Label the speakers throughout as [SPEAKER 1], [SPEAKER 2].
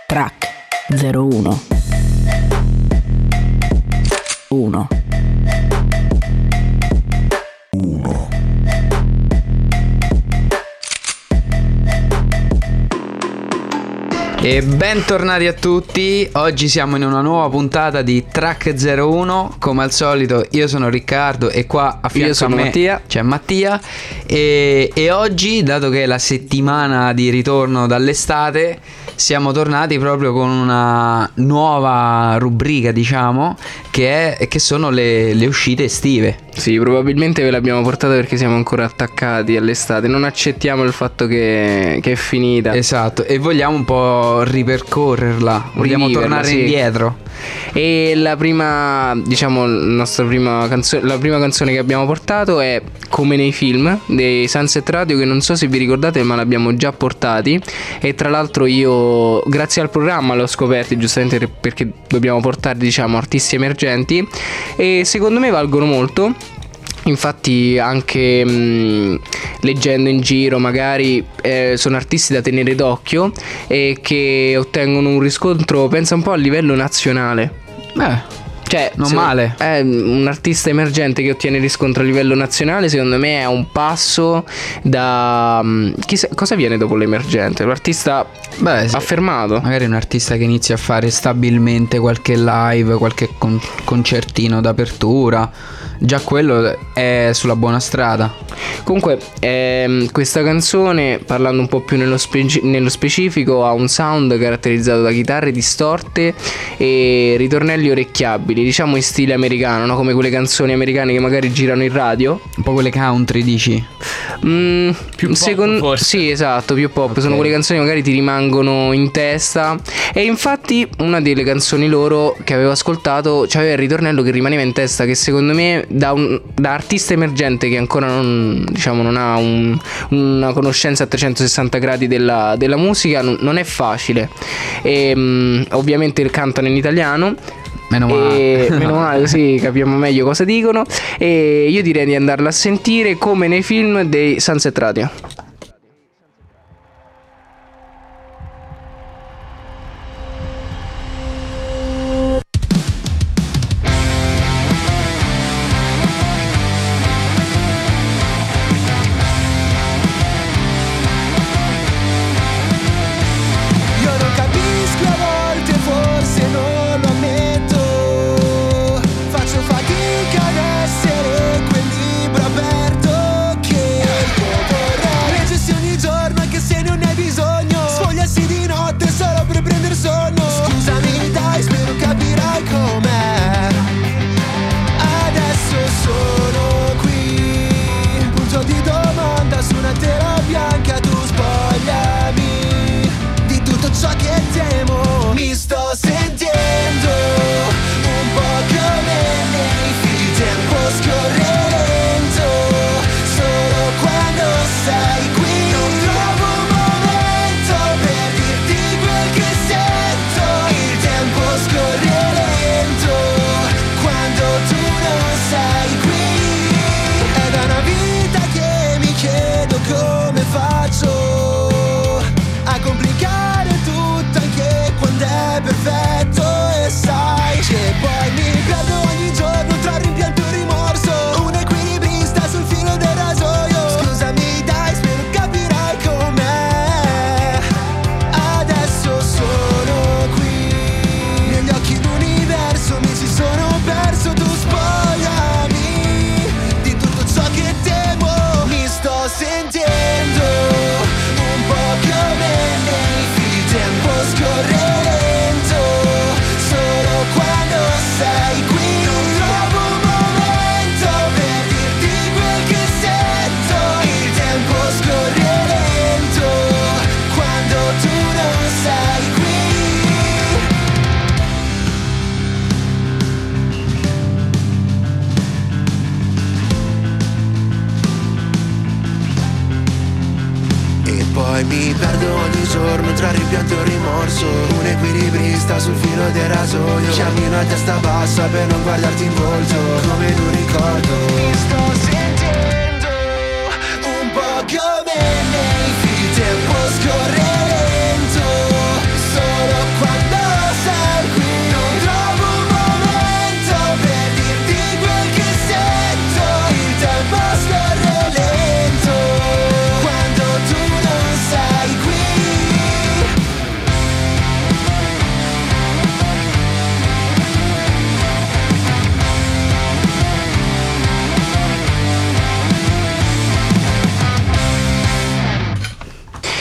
[SPEAKER 1] Track 01 1
[SPEAKER 2] E bentornati a tutti, oggi siamo in una nuova puntata di Track 01. Come al solito io sono Riccardo e qua a fianco a me
[SPEAKER 3] Mattia.
[SPEAKER 2] c'è Mattia e oggi, dato che è la settimana di ritorno dall'estate, siamo tornati proprio con una nuova rubrica, diciamo, che sono le uscite estive.
[SPEAKER 3] Sì, probabilmente ve l'abbiamo portata perché siamo ancora attaccati all'estate. Non accettiamo il fatto che è finita.
[SPEAKER 2] Esatto, e vogliamo un po' ripercorrerla, vogliamo
[SPEAKER 3] Riviverla,
[SPEAKER 2] tornare
[SPEAKER 3] sì.
[SPEAKER 2] indietro.
[SPEAKER 3] E la prima, diciamo, la prima canzone che abbiamo portato è Come nei film dei Sunset Radio, che non so se vi ricordate ma l'abbiamo già portati. E tra l'altro io, grazie al programma, l'ho scoperti, giustamente perché dobbiamo portare, diciamo, artisti emergenti, e secondo me valgono molto. Infatti anche leggendo in giro magari sono artisti da tenere d'occhio e che ottengono un riscontro, pensa un po', a livello nazionale. Cioè,
[SPEAKER 2] non male.
[SPEAKER 3] È un artista emergente che ottiene riscontro a livello nazionale, secondo me è un passo da... Chissà cosa viene dopo l'emergente? L'artista affermato.
[SPEAKER 2] Magari un artista che inizia a fare stabilmente qualche live, qualche concertino d'apertura. Già quello è sulla buona strada.
[SPEAKER 3] Comunque questa canzone, parlando un po' più nello specifico, ha un sound caratterizzato da chitarre distorte e ritornelli orecchiabili, diciamo in stile americano, no? Come quelle canzoni americane che magari girano in radio.
[SPEAKER 2] Un po' quelle country, dici?
[SPEAKER 4] Più pop, forse.
[SPEAKER 3] Sì, esatto, più pop.
[SPEAKER 2] Okay.
[SPEAKER 3] Sono quelle canzoni che magari ti rimangono in testa. E infatti una delle canzoni loro che avevo ascoltato c'aveva il ritornello che rimaneva in testa, che secondo me da artista emergente che ancora non ha una conoscenza a 360 gradi della musica non è facile. E ovviamente cantano in italiano.
[SPEAKER 2] Meno
[SPEAKER 3] Meno male, così capiamo meglio cosa dicono. E io direi di andarla a sentire, Come nei film dei Sunset Radio.
[SPEAKER 5] Io non capisco, a volte forse non lo ammetto, faccio fatica ad essere quel libro aperto che io vorrei. Leggersi ogni giorno anche se non hai bisogno, sfogliarsi di notte solo per prendere sonno. Scusami dai, spero capirai com'è. Adesso sono qui, punto di domanda su una tela bianca, tu spogliami di tutto ciò che temo. Mi sto sentendo un po' come nei film, tempo scorre lento, solo quando sei qui. Non trovo un momento per dirti quel che sento. Il tempo scorre lento quando tu non sei qui. È da una vita che mi chiedo come faccio a complicare tutto anche quando è perfetto. E sai che poi mi perdo ogni giorno tra rimpianto e rimorso, un equilibrista sul filo del rasoio. Scusami dai, spero capirai com'è. Adesso sono qui, negli occhi l'universo mi si sono perso. Tu spogliami di tutto ciò che temo. Mi sto sentendo un po' come nei film, tempo scorre lento, solo quando sei qui. Non trovo un momento per dirti quel che sento. Il tempo scorre lento quando tu non sei qui. E poi mi perdo ogni giorno tra rimpianto e rimorso, un equilibrista sul filo del rasoio. Cammino a testa bassa per non guardarti in volto, come in un ricordo. Mi sto sentendo un po' come nei film, tempo scorre lento, solo qua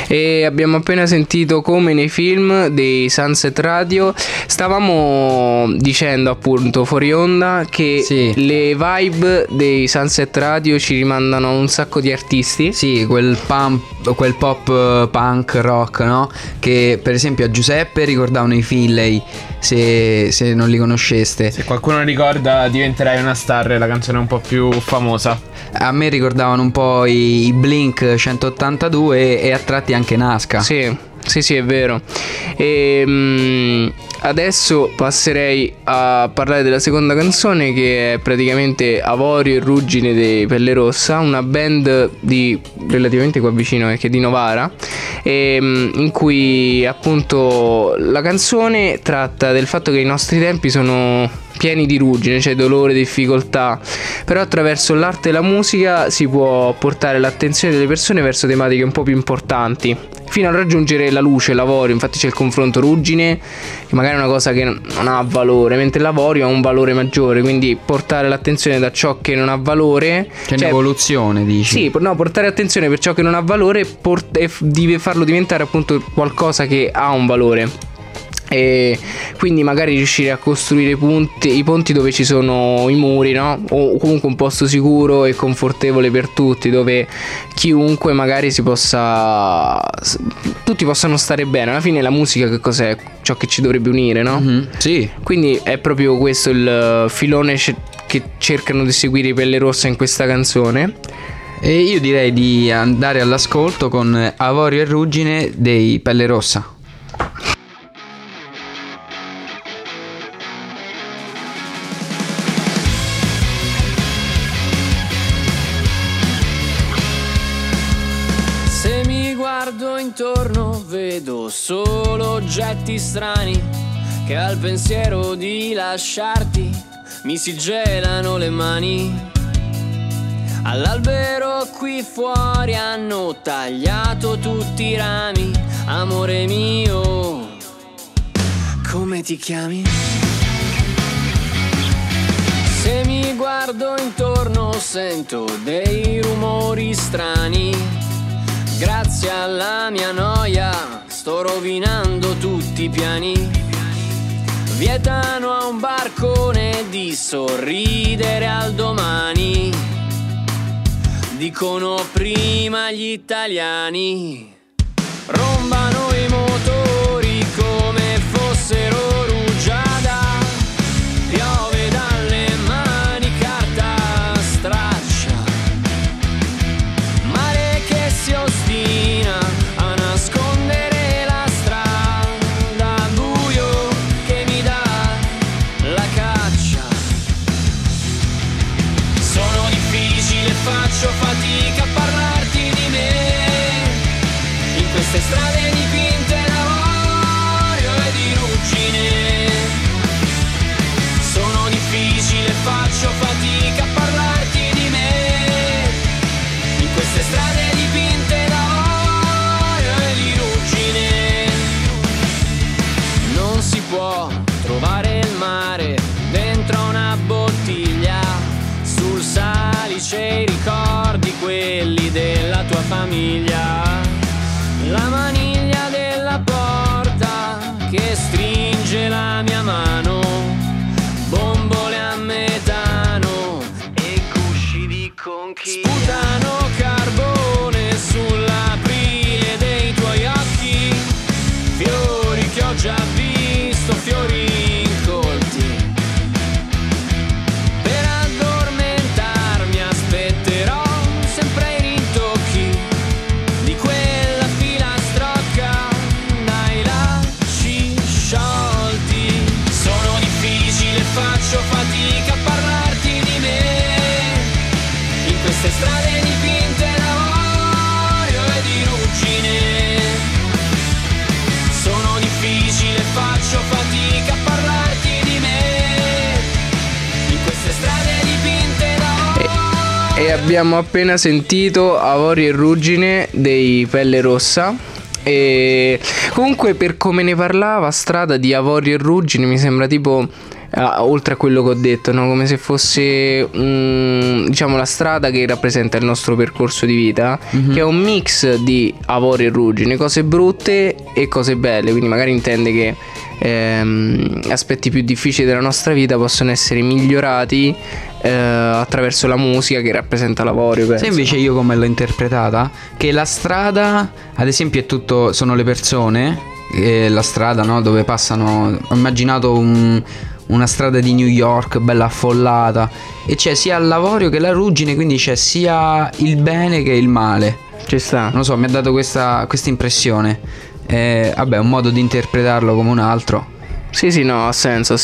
[SPEAKER 3] E abbiamo appena sentito Come nei film dei Sunset Radio. Stavamo dicendo appunto fuori onda che
[SPEAKER 2] Sì.
[SPEAKER 3] le vibe dei Sunset Radio ci rimandano a un sacco di artisti.
[SPEAKER 2] Sì, quel pop punk rock, no? Che per esempio a Giuseppe ricordavano i Finlay, se non li conosceste.
[SPEAKER 4] Se qualcuno ricorda Diventerai una star, la canzone un po' più famosa.
[SPEAKER 2] A me ricordavano un po' i Blink 182 e a tratti anche Nasca.
[SPEAKER 3] Sì, è vero. E adesso passerei a parlare della seconda canzone, che è praticamente Avorio e Ruggine dei Pelle Rossa, una band di relativamente qua vicino, perché è di Novara, in cui appunto la canzone tratta del fatto che i nostri tempi sono pieni di ruggine, cioè dolore, difficoltà, però attraverso l'arte e la musica si può portare l'attenzione delle persone verso tematiche un po' più importanti, fino a raggiungere la luce, l'avorio. Infatti c'è il confronto ruggine, che magari è una cosa che non ha valore, mentre l'avorio ha un valore maggiore, quindi portare l'attenzione da ciò che non ha valore,
[SPEAKER 2] C'è un'evoluzione, dici?
[SPEAKER 3] sì, no, portare attenzione per ciò che non ha valore e farlo diventare appunto qualcosa che ha un valore. E quindi magari riuscire a costruire i ponti dove ci sono i muri, no? O comunque un posto sicuro e confortevole per tutti, dove chiunque magari tutti possano stare bene. Alla fine la musica che cos'è? Ciò che ci dovrebbe unire, no?
[SPEAKER 2] Sì.
[SPEAKER 3] Quindi è proprio questo il filone che cercano di seguire i Pelle Rossa in questa canzone.
[SPEAKER 2] E io direi di andare all'ascolto con Avorio e Ruggine dei Pelle Rossa.
[SPEAKER 6] Se mi guardo intorno vedo solo oggetti strani che al pensiero di lasciarti mi si gelano le mani. All'albero qui fuori hanno tagliato tutti i rami. Amore mio, come ti chiami? Se mi guardo intorno sento dei rumori strani. Grazie alla mia noia sto rovinando tutti i piani. Vietano a un barcone di sorridere al domani. Dicono prima gli italiani. Rombano i motori come fossero rugiada. Piove dalle mani carta straccia. Mare che si ostina a nascondere la strada. Buio che mi dà la caccia. Sono difficile, faccio fatica a parlarti di me. In queste strade dipinte d'avorio e di ruggine. Sono difficile, faccio fatica a parlarti di me. In queste strade dipinte d'avorio e di ruggine. Non si può trovare il mare dentro una bottiglia. Sul salice i ricordi, quelli della tua famiglia. La maniglia della porta che stringe la mia mano. Bombole a metano e gusci di conchi. Sputano carbone sull'aprile dei tuoi occhi. Fiori che ho già visto, fiori incolti. Per addormentarmi aspetterò sempre i rintocchi di quella filastrocca dai lacci sciolti. Sono difficile, faccio fatica a parlarti di me. In queste strade dipinte d'avorio e di ruggine. Sono difficile, faccio fatica a parlarti di me. In queste strade dipinte d'avorio.
[SPEAKER 3] E abbiamo appena sentito Avorio e Ruggine dei Pelle Rossa. E comunque, per come ne parlava Strada di Avorio e Ruggine, mi sembra tipo oltre a quello che ho detto, no? Come se fosse diciamo la strada che rappresenta il nostro percorso di vita, che è un mix di avorio e ruggine, cose brutte e cose belle, quindi magari intende che aspetti più difficili della nostra vita possono essere migliorati attraverso la musica che rappresenta l'avorio, penso.
[SPEAKER 2] Se invece io come l'ho interpretata, che la strada ad esempio è tutto, sono le persone, la strada, no, dove passano, ho immaginato una strada di New York bella affollata, e c'è sia il l'avorio che la ruggine, quindi c'è sia il bene che il male.
[SPEAKER 3] Ci sta.
[SPEAKER 2] Non lo so, mi ha dato questa impressione. Vabbè, un modo di interpretarlo come un altro.
[SPEAKER 3] Sì, no, ha senso.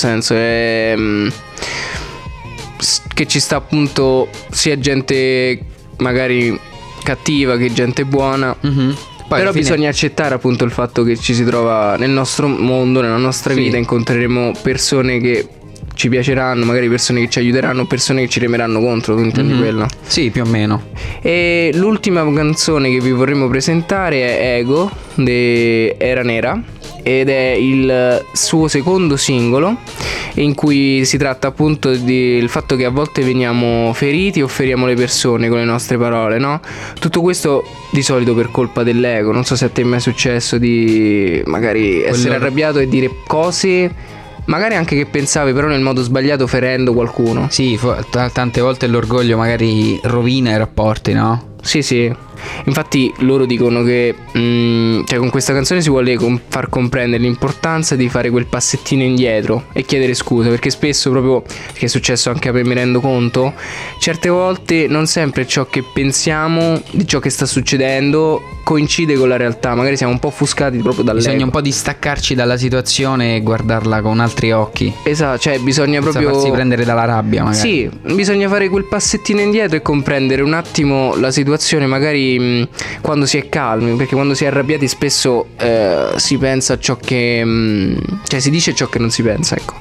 [SPEAKER 3] Che ci sta appunto sia gente magari cattiva che gente buona.
[SPEAKER 2] Poi
[SPEAKER 3] Però
[SPEAKER 2] alla fine-
[SPEAKER 3] bisogna accettare appunto il fatto che ci si trova nel nostro mondo, nella nostra
[SPEAKER 2] Sì.
[SPEAKER 3] vita, incontreremo persone che ci piaceranno, magari persone che ci aiuteranno, persone che ci remeranno contro, tu intendi quello?
[SPEAKER 2] Sì, più o meno.
[SPEAKER 3] E l'ultima canzone che vi vorremmo presentare è Ego di Era Nera, ed è il suo secondo singolo, in cui si tratta appunto del fatto che a volte veniamo feriti o feriamo le persone con le nostre parole, no? Tutto questo di solito per colpa dell'ego. Non so se a te è mai successo di magari essere arrabbiato e dire cose magari anche che pensavi però nel modo sbagliato, ferendo qualcuno.
[SPEAKER 2] Sì, tante volte l'orgoglio magari rovina i rapporti, no?
[SPEAKER 3] Sì. Infatti loro dicono che cioè con questa canzone si vuole far comprendere l'importanza di fare quel passettino indietro e chiedere scusa, perché spesso, proprio che è successo anche a me, mi rendo conto, certe volte non sempre ciò che pensiamo di ciò che sta succedendo coincide con la realtà, magari siamo un po' offuscati proprio dall'ego.
[SPEAKER 2] Bisogna un po' distaccarci dalla situazione e guardarla con altri occhi,
[SPEAKER 3] Esatto, cioè bisogna
[SPEAKER 2] senza
[SPEAKER 3] proprio
[SPEAKER 2] farsi prendere dalla rabbia magari.
[SPEAKER 3] Sì, bisogna fare quel passettino indietro e comprendere un attimo la situazione, magari quando si è calmi, perché quando si è arrabbiati spesso si pensa a ciò che cioè si dice ciò che non si pensa, ecco.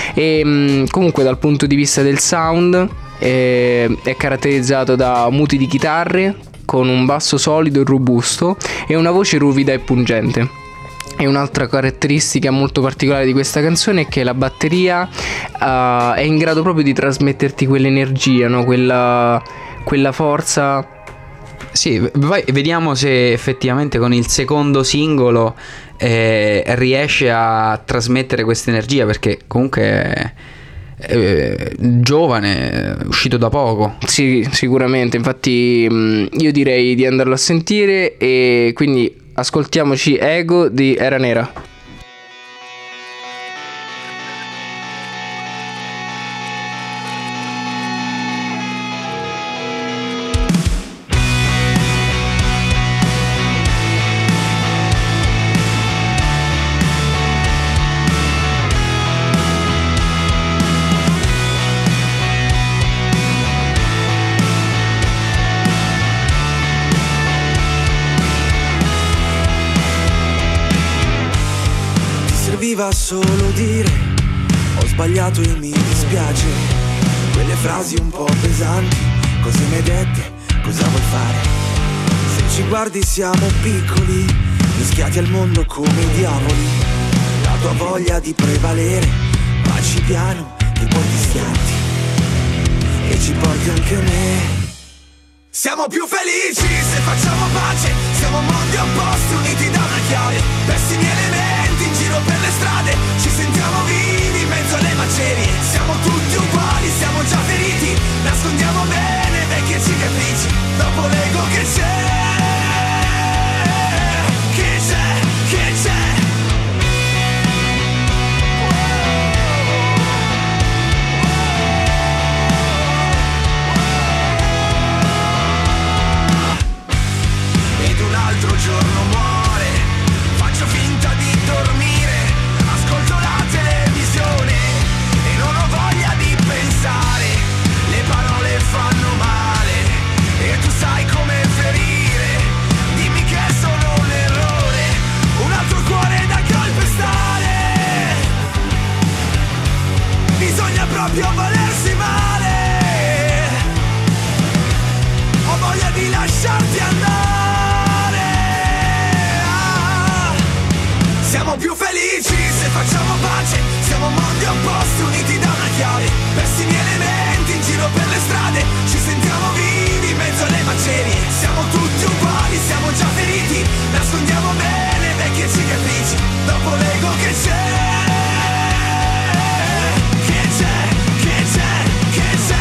[SPEAKER 3] E comunque dal punto di vista del sound è caratterizzato da muti di chitarre con un basso solido e robusto e una voce ruvida e pungente. E un'altra caratteristica molto particolare di questa canzone è che la batteria è in grado proprio di trasmetterti quell'energia, no? Quella forza.
[SPEAKER 2] Sì, poi vediamo se effettivamente con il secondo singolo riesce a trasmettere questa energia, perché comunque è giovane, è uscito da poco.
[SPEAKER 3] Sì, sicuramente. Infatti io direi di andarlo a sentire, e quindi ascoltiamoci Ego di Era Nera.
[SPEAKER 5] Serviva solo dire ho sbagliato e mi dispiace, quelle frasi un po' pesanti, cose mi hai dette, cosa vuoi fare? Se ci guardi siamo piccoli, mischiati al mondo come i diavoli, la tua voglia di prevalere, baci piano che poi ti schianti e ci porti anche me. Siamo più felici se facciamo pace, siamo mondi opposti uniti da una chiave, pessimi elementi in giro per le strade, ci sentiamo vivi in mezzo alle macerie, siamo tutti uguali, siamo già feriti, nascondiamo bene vecchie cicatrici, dopo l'ego che c'è, che c'è, che c'è. Un altro giorno muore, faccio finta di dormire, ascolto la televisione e non ho voglia di pensare, le parole fanno male e tu sai come ferire, dimmi che sono un errore, un altro cuore da calpestare, bisogna proprio volersi male, ho voglia di lasciarti andare. Siamo più felici se facciamo pace, siamo mondi opposti uniti da per le strade, ci sentiamo vivi in mezzo alle macerie. Siamo tutti uguali, siamo già feriti, nascondiamo bene vecchie cicatrici. Dopo l'ego che c'è, che c'è, che c'è, che c'è.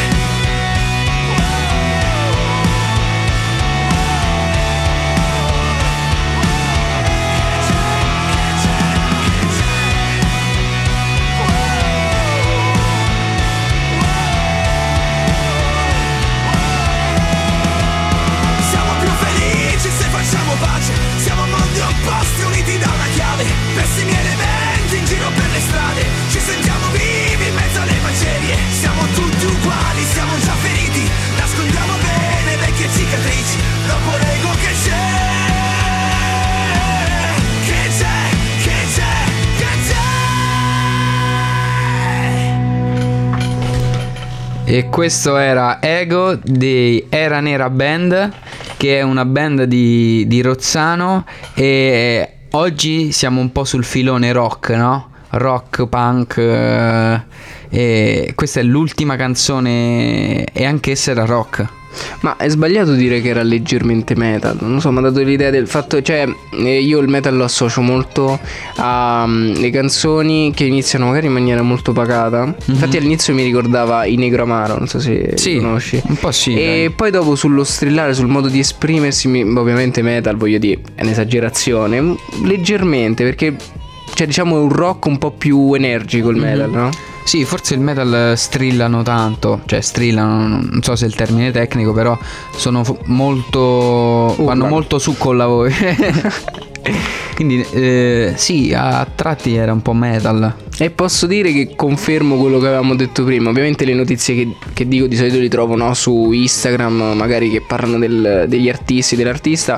[SPEAKER 5] Siamo più felici se facciamo pace, siamo mondi opposti uniti da una chiave. Pessimi elementi in giro per le strade, ci sentiamo vivi in mezzo alle macerie. Siamo tutti uguali, siamo già feriti, nascondiamo bene vecchie cicatrici. Dopo l'ego che c'è, che c'è, che c'è, che c'è.
[SPEAKER 2] E questo era Ego dei Era Nera Band, che è una band di Rozzano, e oggi siamo un po' sul filone rock, no? Rock, punk, e questa è l'ultima canzone e anch'essa era rock.
[SPEAKER 3] Ma è sbagliato dire che era leggermente metal. Non so, mi ha dato l'idea del fatto, cioè io il metal lo associo molto alle canzoni che iniziano magari in maniera molto pacata. Infatti all'inizio mi ricordava I Negro Amaro, non so se
[SPEAKER 2] Sì,
[SPEAKER 3] conosci.
[SPEAKER 2] un po' sì,
[SPEAKER 3] E
[SPEAKER 2] dai.
[SPEAKER 3] poi dopo sullo strillare, sul modo di esprimersi, ovviamente metal, voglio dire, è un'esagerazione, leggermente, perché cioè diciamo è un rock un po' più energico il metal, no?
[SPEAKER 2] Sì, forse il metal strillano tanto, cioè strillano, non so se è il termine tecnico, però sono molto, vanno molto su con la voce. Quindi sì, a tratti era un po' metal.
[SPEAKER 3] E posso dire che confermo quello che avevamo detto prima. Ovviamente le notizie che dico di solito li trovo, no, su Instagram, magari che parlano degli artisti, dell'artista,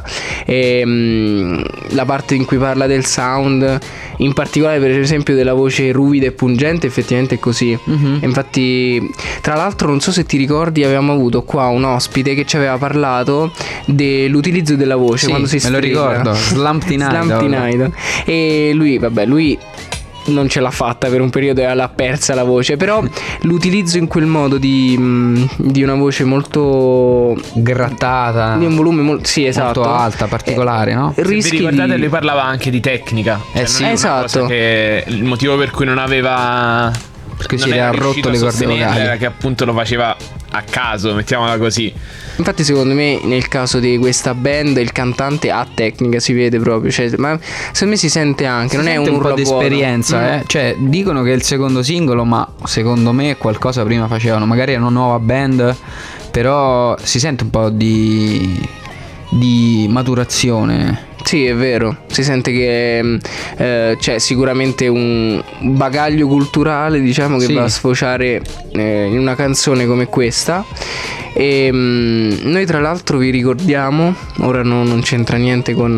[SPEAKER 3] e la parte in cui parla del sound, in particolare per esempio della voce ruvida e pungente, effettivamente è così. E infatti, tra l'altro, non so se ti ricordi, avevamo avuto qua un ospite che ci aveva parlato dell'utilizzo della voce,
[SPEAKER 2] Sì,
[SPEAKER 3] quando si
[SPEAKER 2] me lo
[SPEAKER 3] strilla.
[SPEAKER 2] ricordo, Slumped Night.
[SPEAKER 3] Slumped Night. E lui non ce l'ha fatta per un periodo e l'ha persa la voce. Però l'utilizzo in quel modo di una voce molto
[SPEAKER 2] Grattata,
[SPEAKER 3] di un volume molto, sì, esatto,
[SPEAKER 2] molto alta, particolare, no?
[SPEAKER 4] Se vi
[SPEAKER 3] rischi
[SPEAKER 4] ricordate,
[SPEAKER 3] di...
[SPEAKER 4] lui parlava anche di tecnica. Cioè,
[SPEAKER 2] sì.
[SPEAKER 4] non è una
[SPEAKER 3] Esatto.
[SPEAKER 4] cosa che il motivo per cui non aveva,
[SPEAKER 2] Perché si
[SPEAKER 4] non
[SPEAKER 2] era
[SPEAKER 4] riuscito
[SPEAKER 2] rotto
[SPEAKER 4] a
[SPEAKER 2] le corde
[SPEAKER 4] sostenerla,
[SPEAKER 2] vocali.
[SPEAKER 4] era che appunto lo faceva a caso, mettiamola così.
[SPEAKER 3] Infatti secondo me nel caso di questa band il cantante ha tecnica, si vede proprio, cioè, ma secondo me si sente anche, non è
[SPEAKER 2] Sente
[SPEAKER 3] un
[SPEAKER 2] un po'
[SPEAKER 3] urlo
[SPEAKER 2] di
[SPEAKER 3] buono.
[SPEAKER 2] esperienza, Cioè, dicono che è il secondo singolo, ma secondo me qualcosa prima facevano. Magari è una nuova band, però si sente un po' di maturazione.
[SPEAKER 3] Sì, è vero, si sente che c'è sicuramente un bagaglio culturale, diciamo, che
[SPEAKER 2] Sì.
[SPEAKER 3] va a sfociare in una canzone come questa. E noi tra l'altro vi ricordiamo, ora non c'entra niente con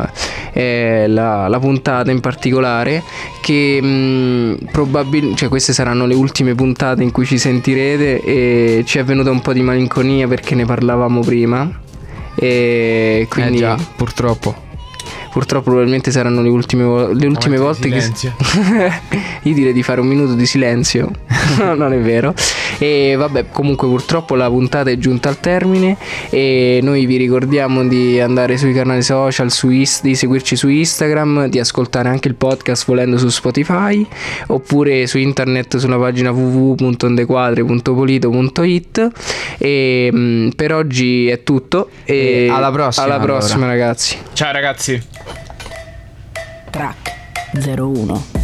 [SPEAKER 3] la puntata in particolare, che probabilmente, cioè, queste saranno le ultime puntate in cui ci sentirete, e ci è venuta un po' di malinconia perché ne parlavamo prima, e quindi
[SPEAKER 2] Già, purtroppo.
[SPEAKER 3] purtroppo probabilmente saranno le ultime volte che io direi di fare un minuto di silenzio. No, non è vero. E vabbè, comunque purtroppo la puntata è giunta al termine, e noi vi ricordiamo di andare sui canali social, di seguirci su Instagram, di ascoltare anche il podcast volendo su Spotify, oppure su internet sulla pagina www.ondequadre.polito.it. E per oggi è tutto, e
[SPEAKER 2] alla prossima,
[SPEAKER 3] alla prossima,
[SPEAKER 2] allora.
[SPEAKER 3] ragazzi.
[SPEAKER 4] Ciao ragazzi.
[SPEAKER 1] Track 01.